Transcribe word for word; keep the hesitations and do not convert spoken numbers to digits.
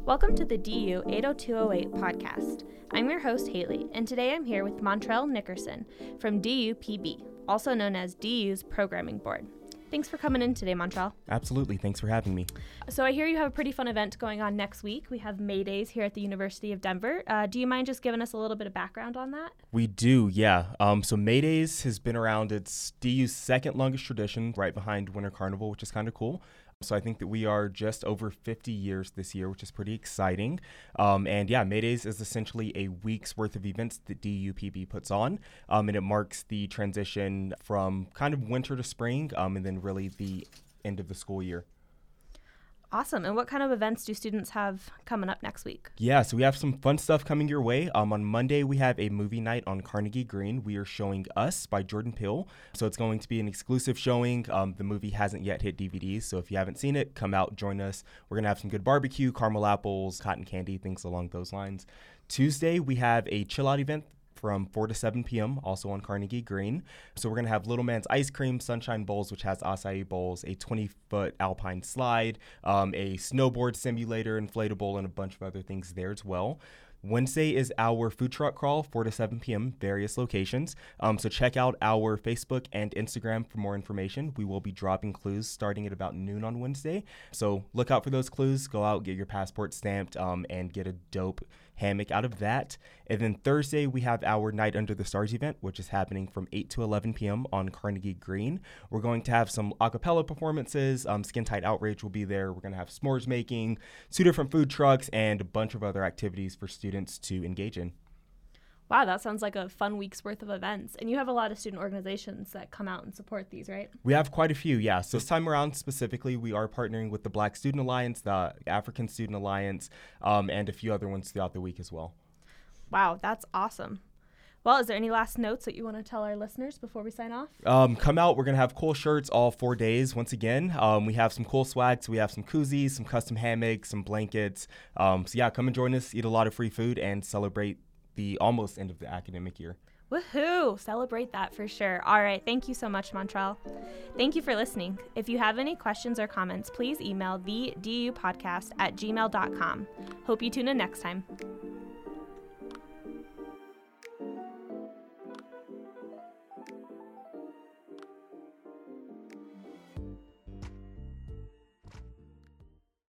Welcome to the D U eight oh two oh eight podcast. I'm your host, Haley, and today I'm here with Montrell Nickerson from D U P B, also known as D U's Programming Board. Thanks for coming in today, Montrell. Absolutely. Thanks for having me. So I hear you have a pretty fun event going on next week. We have May Days here at the University of Denver. Uh, do you mind just giving us a little bit of background on that? We do, yeah. Um, so May Days has been around. It's D U's second longest tradition, right behind Winter Carnival, which is kind of cool. So I think that we are just over fifty years this year, which is pretty exciting. Um, and yeah, May Days is essentially a week's worth of events that D U P B puts on. Um, and it marks the transition from kind of winter to spring, um, and then really the end of the school year. Awesome. And what kind of events do students have coming up next week? Yeah, so we have some fun stuff coming your way. Um, on Monday, we have a movie night on Carnegie Green. We are showing Us by Jordan Peele. So it's going to be an exclusive showing. Um, the movie hasn't yet hit D V Ds, so if you haven't seen it, come out, join us. We're going to have some good barbecue, caramel apples, cotton candy, things along those lines. Tuesday, we have a chill out event from four to seven p.m., also on Carnegie Green. So we're going to have Little Man's Ice Cream, Sunshine Bowls, which has acai bowls, a twenty-foot alpine slide, um, a snowboard simulator, inflatable, and a bunch of other things there as well. Wednesday is our food truck crawl, four to seven p.m., various locations. Um, so check out our Facebook and Instagram for more information. We will be dropping clues starting at about noon on Wednesday. So look out for those clues. Go out, get your passport stamped, um, and get a dope hammock out of that. And then Thursday, we have our Night Under the Stars event, which is happening from eight to eleven p.m. on Carnegie Green. We're going to have some a cappella performances. Um, Skin Tight Outrage will be there. We're going to have s'mores making, two different food trucks, and a bunch of other activities for students to engage in. Wow, that sounds like a fun week's worth of events. And you have a lot of student organizations that come out and support these, right? We have quite a few, yeah. So this time around specifically, we are partnering with the Black Student Alliance, the African Student Alliance, um, and a few other ones throughout the week as well. Wow, that's awesome. Well, is there any last notes that you want to tell our listeners before we sign off? Um, come out. We're going to have cool shirts all four days. Once again, um, we have some cool swag. So we have some koozies, some custom hammocks, some blankets. Um, so yeah, come and join us, eat a lot of free food, and celebrate the almost end of the academic year. Woohoo! Celebrate that for sure. All right. Thank you so much, Montrell. Thank you for listening. If you have any questions or comments, please email the D U podcast at gmail dot com. Hope you tune in next time.